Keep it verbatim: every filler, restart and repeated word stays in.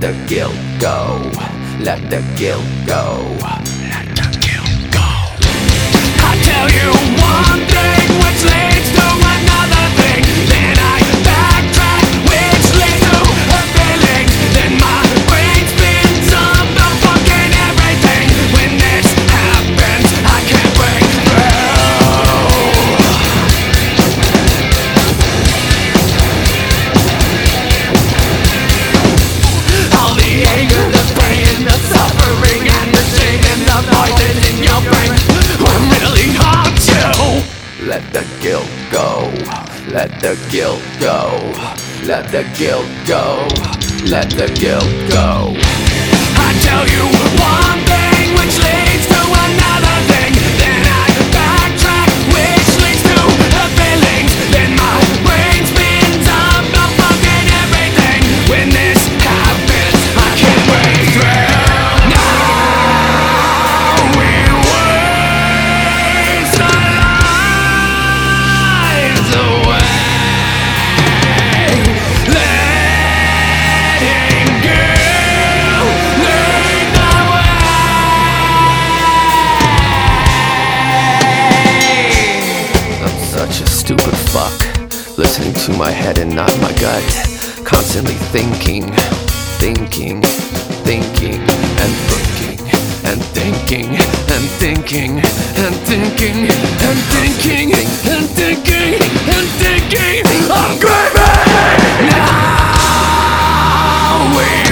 the guilt go. Let the guilt go. Let the guilt go. I tell you one thing which leads to another thing. Then I backtrack which leads to a feeling. Then my brain spins up the fucking everything. When this happens, I can't break through. All the anger, the pain, the suffering, and the shame, and the poison in your brain will really haunt you. Let the guilt go. Let the guilt go. Let the guilt go. Let the guilt go. I tell you one thing which leads to another thing. Then I backtrack which leads to the feelings. Then my brain spins up the fucking everything. When this happens, I can't break through. Now we waste our lives away, letting guilt lead the way. I'm such a stupid fuck, listening to my head and not my gut, constantly thinking, thinking, thinking, and thinking, and thinking, and thinking, and thinking, and thinking, and thinking, and thinking. I'm craving. Now we